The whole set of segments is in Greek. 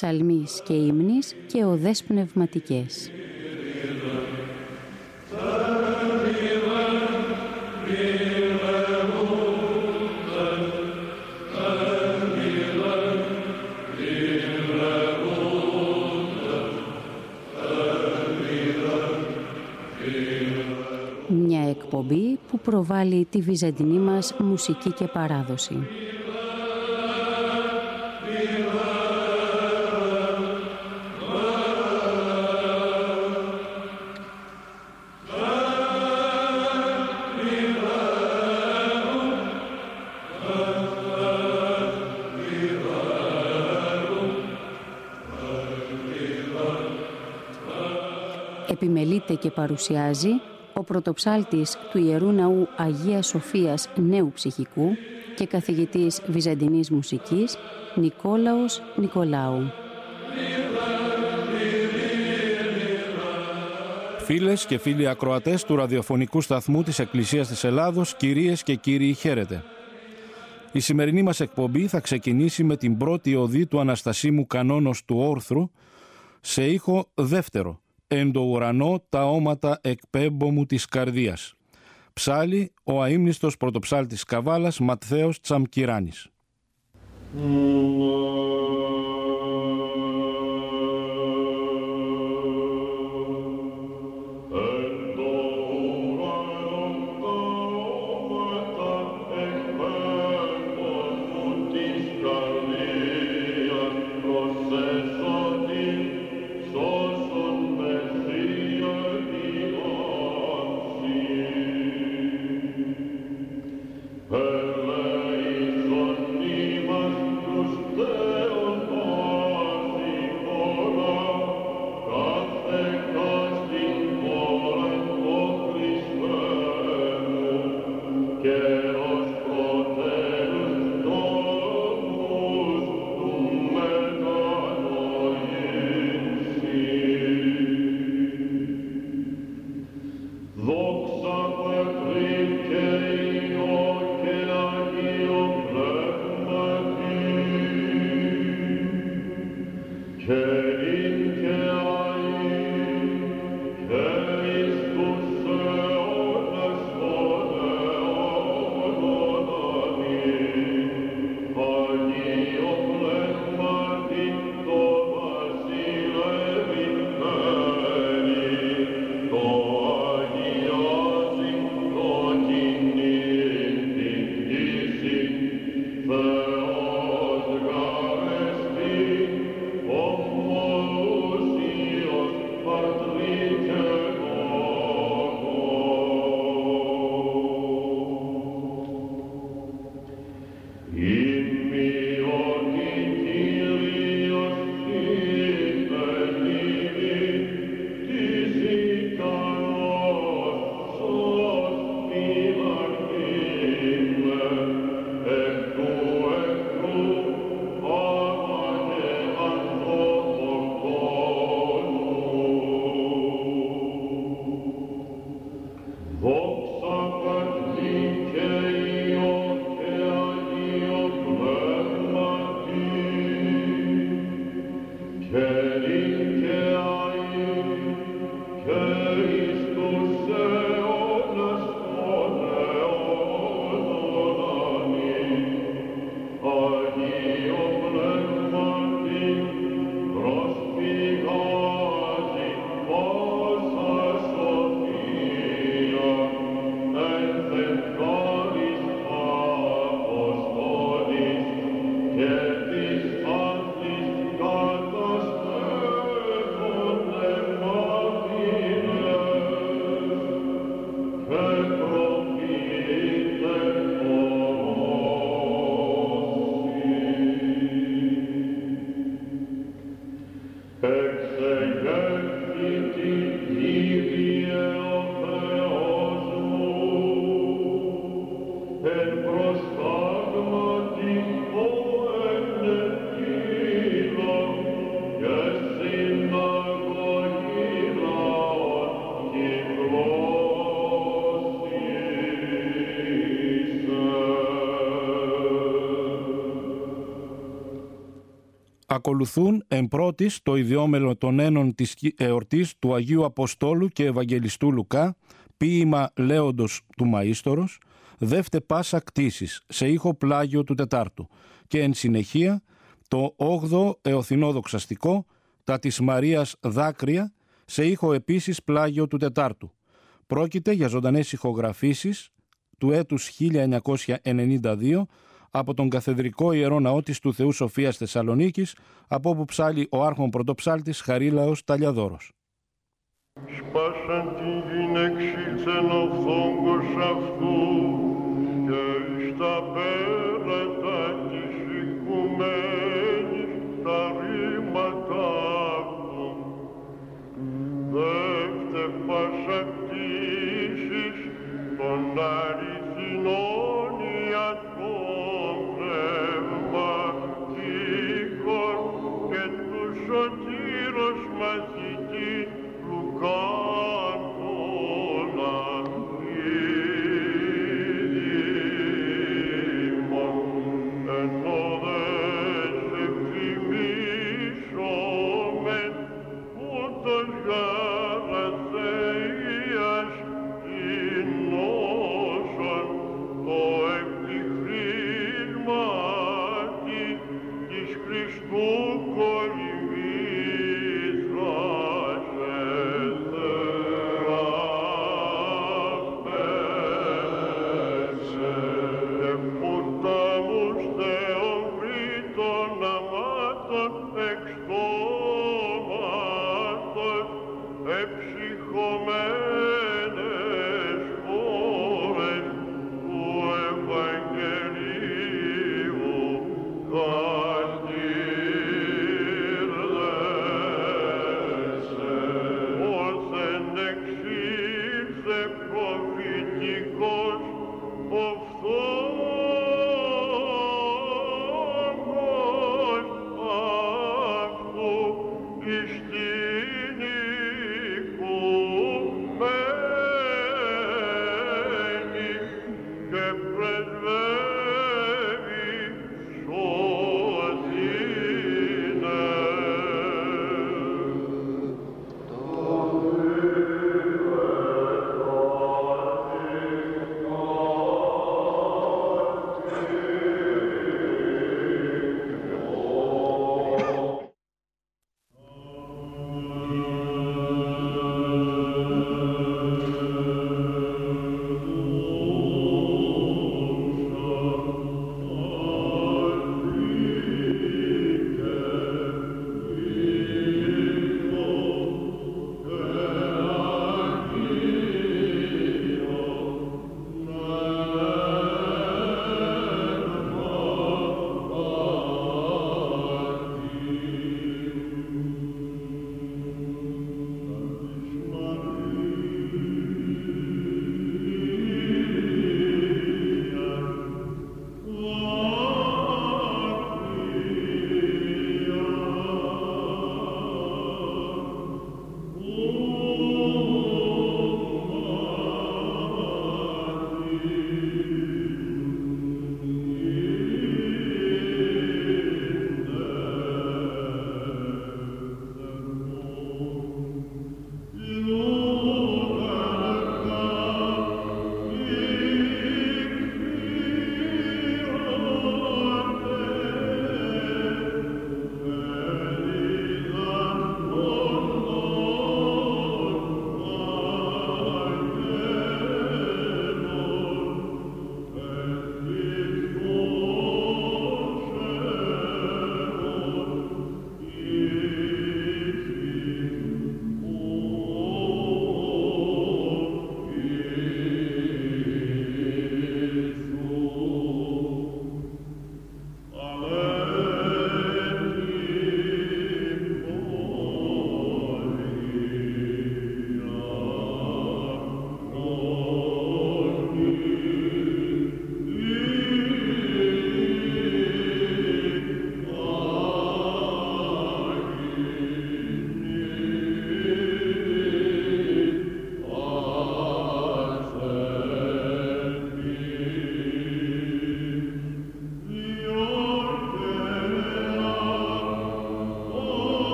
ψαλμής και ύμνης και οδές πνευματικές. Μια εκπομπή που προβάλλει τη βυζαντινή μας μουσική και παράδοση. Επιμελείται και παρουσιάζει ο πρωτοψάλτης του Ιερού Ναού Αγίας Σοφίας Νέου Ψυχικού και καθηγητής βυζαντινής μουσικής Νικόλαος Νικολάου. Φίλες και φίλοι ακροατές του ραδιοφωνικού σταθμού της Εκκλησίας της Ελλάδος, κυρίες και κύριοι, χαίρετε. Η σημερινή μας εκπομπή θα ξεκινήσει με την πρώτη οδή του Αναστασίμου Κανόνος του Όρθρου σε ήχο δεύτερο. «Εν το ουρανό τα όματα εκπέμπω μου της καρδίας». Ψάλλει ο αείμνηστος πρωτοψάλτης Καβάλας Ματθαίος Τσαμκυράνης. Eleison nimas Deus Ακολουθούν εμπρότης το ιδιόμελο των ένων της εορτής του Αγίου Αποστόλου και Ευαγγελιστού Λουκά, ποίημα Λέοντος του Μαΐστορος, δεύτε πάσα κτήσεις σε ήχο πλάγιο του Τετάρτου και εν συνεχεία το 8ο εωθινόδοξαστικό, τα της Μαρίας Δάκρυα, σε ήχο επίσης πλάγιο του Τετάρτου. Πρόκειται για ζωντανές ηχογραφήσεις του έτους 1992 από τον Καθεδρικό Ιερό Ναό της του Θεού Σοφίας Θεσσαλονίκης, από όπου ψάλλει ο άρχον πρωτοψάλτης Χαρίλαος Ταλιαδόρος. Σπάσαν την γυναίξιτσεν ο φόγκος αυτού και εις τα πέρατα της οικουμένης τα ρήματα αυτού. Δεύτε πάσα κτήσεις των αριθινών ιατρών πνευματικών και του σωτήρος μαθητή Λουκάν τον αγγίδημον, ενώ δεν σε θυμίσομεν ούτως γαραθείας την νόσον το επιχρήσματι της Χριστού κολυμβήθρας εθεραπεύσε και ποτάμους Θεών βρήτων αμάτων εξ στόματος εψυχωμένες χώρες του Ευαγγελίου κατήρδεσαι. Ως εν εξήλθε προφητικός ο φθόγκος αυτού εις την οικουμένη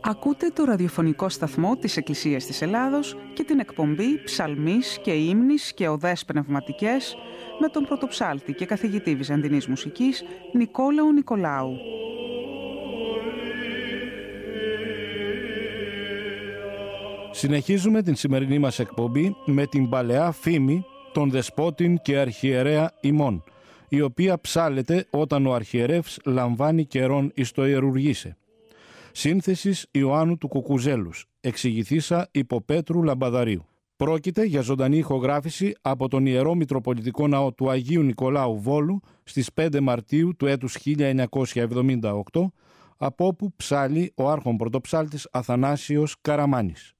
Ακούτε το ραδιοφωνικό σταθμό της Εκκλησίας της Ελλάδος και την εκπομπή «Ψαλμής και ύμνης και οδές πνευματικές» με τον πρωτοψάλτη και καθηγητή Βυζαντινής μουσικής Νικόλαο Νικολάου. Συνεχίζουμε την σημερινή μας εκπομπή με την παλαιά φήμη των δεσπότην και αρχιερέα ημών, η οποία ψάλεται όταν ο αρχιερεύς λαμβάνει καιρόν εις το ιερουργήσε. Σύνθεσης Ιωάννου του Κουκουζέλους, εξηγηθήσα υπό Πέτρου Λαμπαδαρίου. Πρόκειται για ζωντανή ηχογράφηση από τον Ιερό Μητροπολιτικό Ναό του Αγίου Νικολάου Βόλου στις 5 Μαρτίου του έτους 1978, από όπου ψάλει ο άρχον πρωτοψάλτης Αθανάσιος Καραμάνης.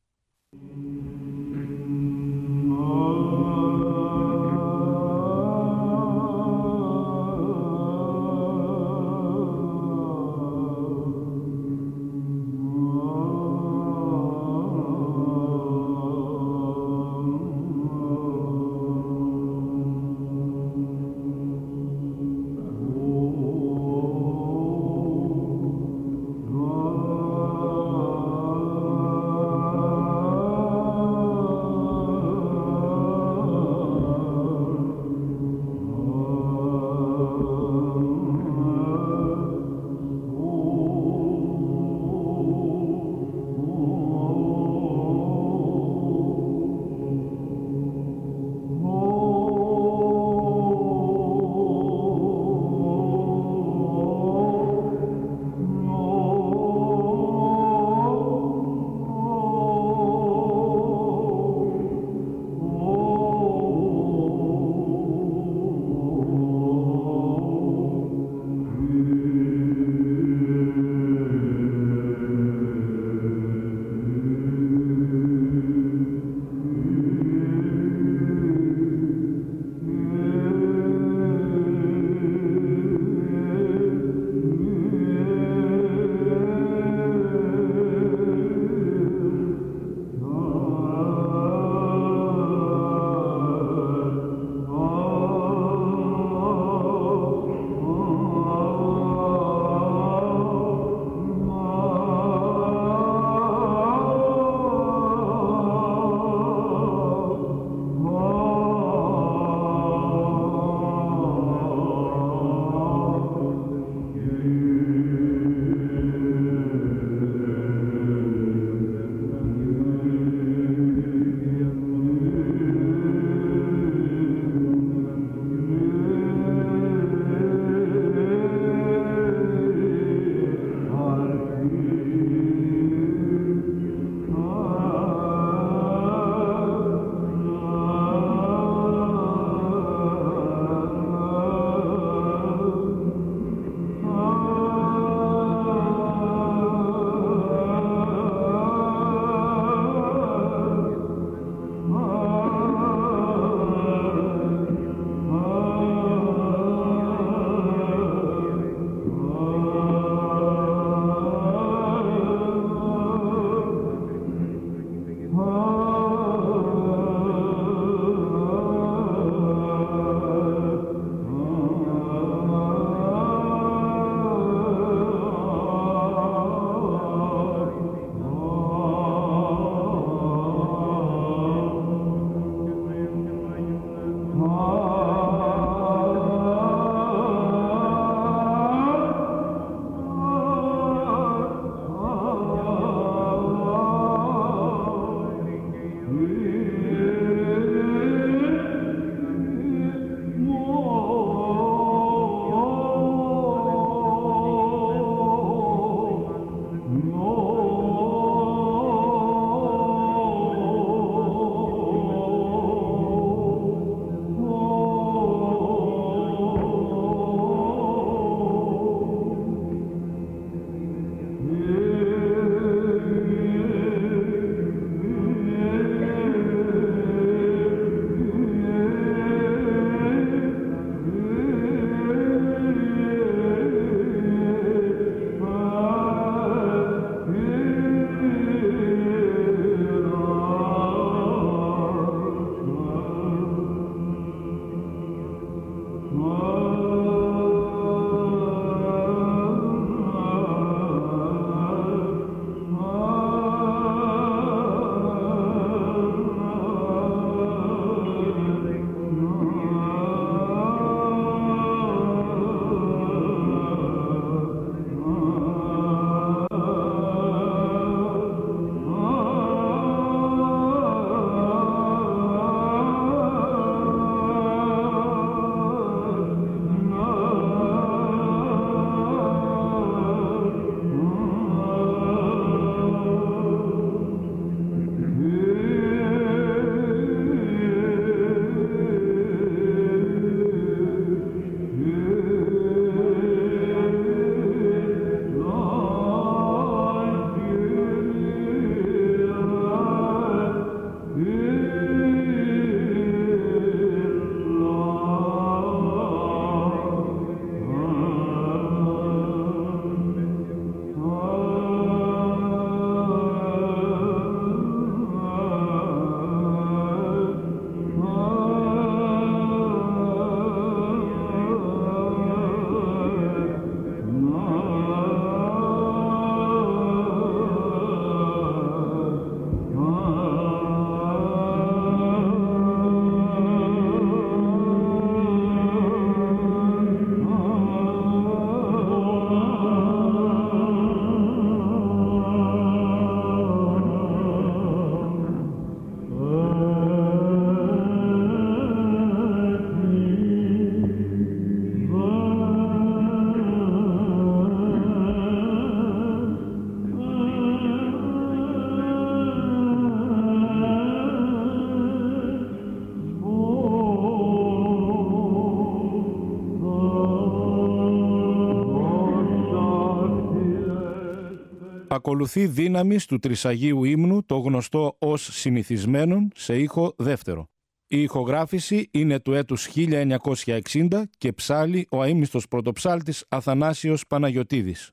Ακολουθεί δύναμης του Τρισαγίου ύμνου, το γνωστό ως συνηθισμένον, σε ήχο δεύτερο. Η ηχογράφηση είναι του έτους 1960 και ψάλλει ο αείμνηστος πρωτοψάλτης Αθανάσιος Παναγιωτίδης.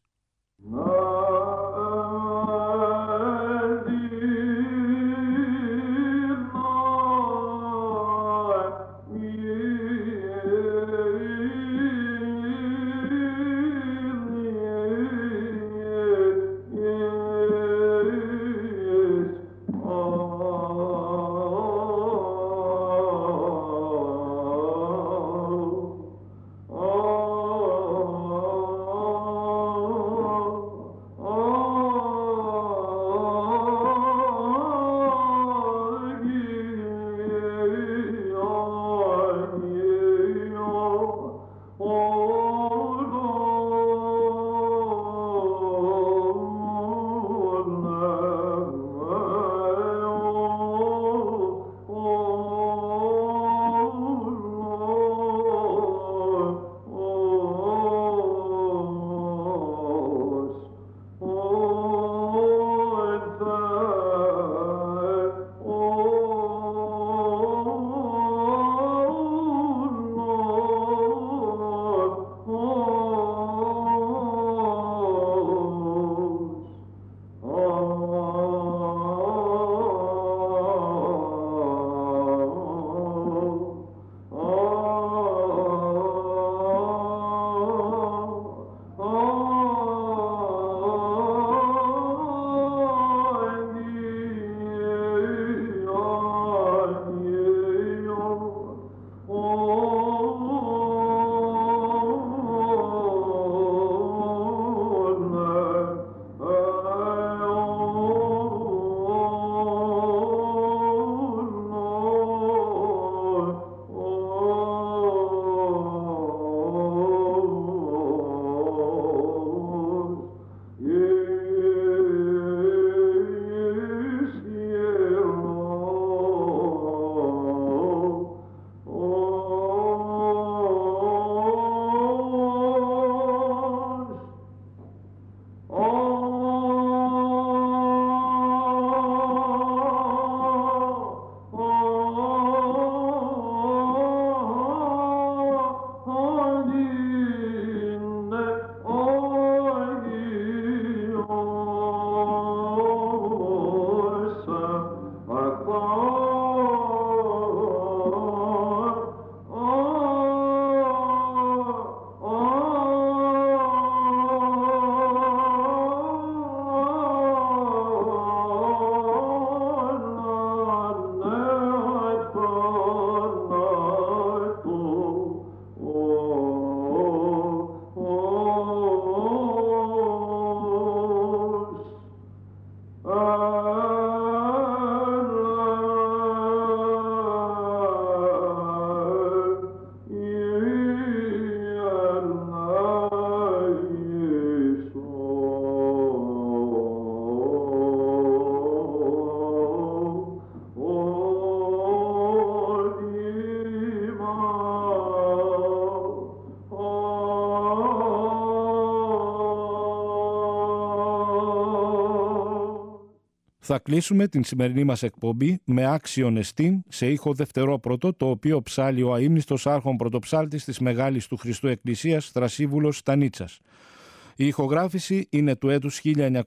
Θα κλείσουμε την σημερινή μας εκπομπή με άξιον εστίν σε ήχο δευτερόπρωτο, το οποίο ψάλλει ο αείμνηστος άρχον πρωτοψάλτης της Μεγάλης του Χριστού Εκκλησίας Θρασίβουλος Στανίτσας. Η ηχογράφηση είναι του έτους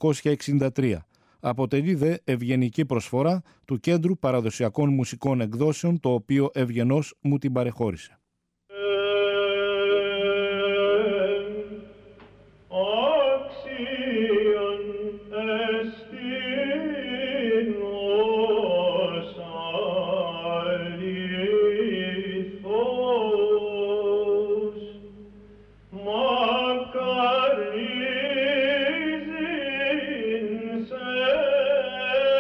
1963. Αποτελεί δε ευγενική προσφορά του Κέντρου Παραδοσιακών Μουσικών Εκδόσεων, το οποίο ευγενώς μου την παρεχώρησε.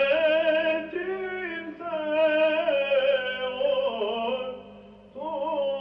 Oh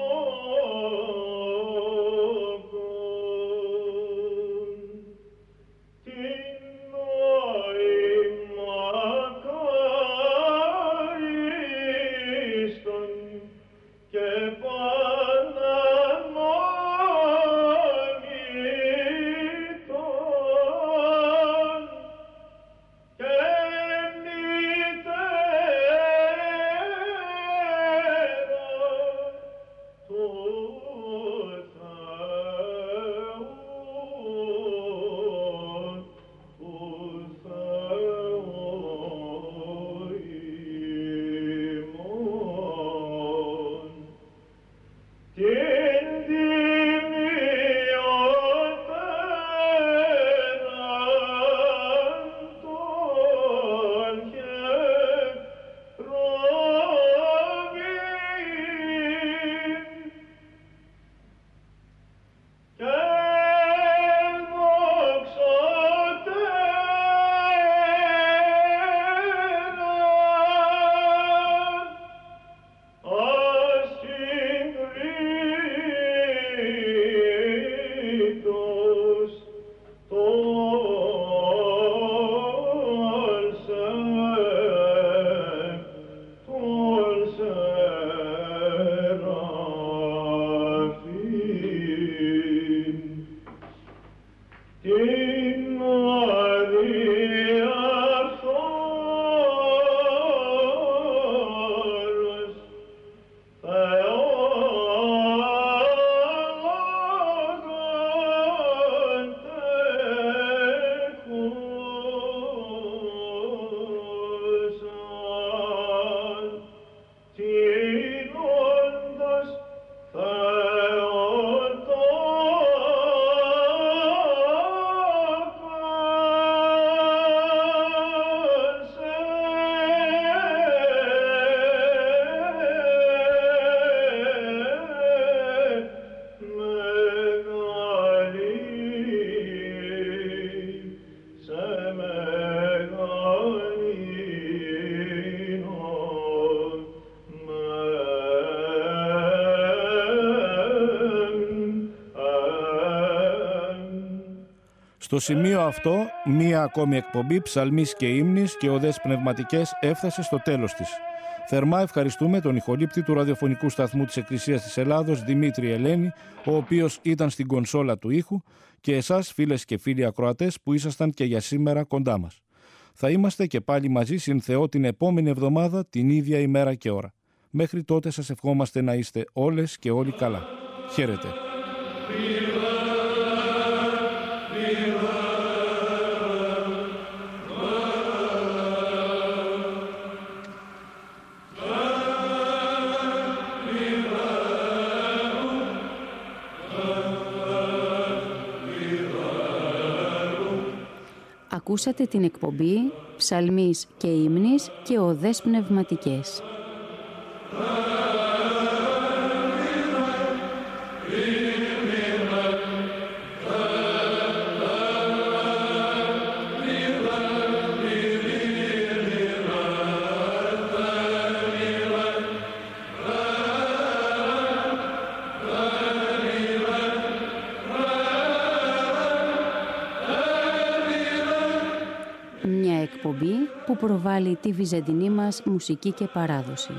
Στο σημείο αυτό, μία ακόμη εκπομπή ψαλμής και ύμνης και οδές πνευματικές έφτασε στο τέλος της. Θερμά ευχαριστούμε τον ηχολήπτη του ραδιοφωνικού σταθμού της Εκκλησίας της Ελλάδος, Δημήτρη Ελένη, ο οποίος ήταν στην κονσόλα του ήχου, και εσάς, φίλες και φίλοι ακροατές, που ήσασταν και για σήμερα κοντά μας. Θα είμαστε και πάλι μαζί συν Θεό την επόμενη εβδομάδα, την ίδια ημέρα και ώρα. Μέχρι τότε σας ευχόμαστε να είστε όλες και όλοι καλά. Χαίρετε. Ακούσατε την εκπομπή «Ψαλμής και ύμνης και οδές πνευματικές». Μια εκπομπή που προβάλλει τη βυζαντινή μας μουσική και παράδοση.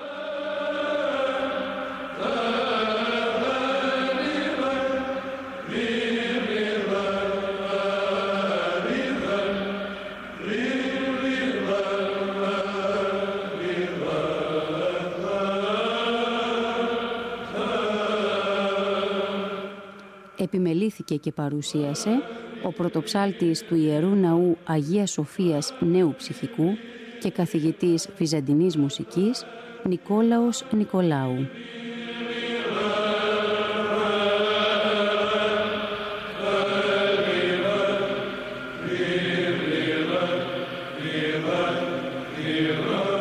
Επιμελήθηκε και παρουσίασε ο πρωτοψάλτης του Ιερού Ναού Αγίας Σοφίας Νέου Ψυχικού και καθηγητής βυζαντινής μουσικής Νικόλαος Νικολάου. Viva, viva, viva.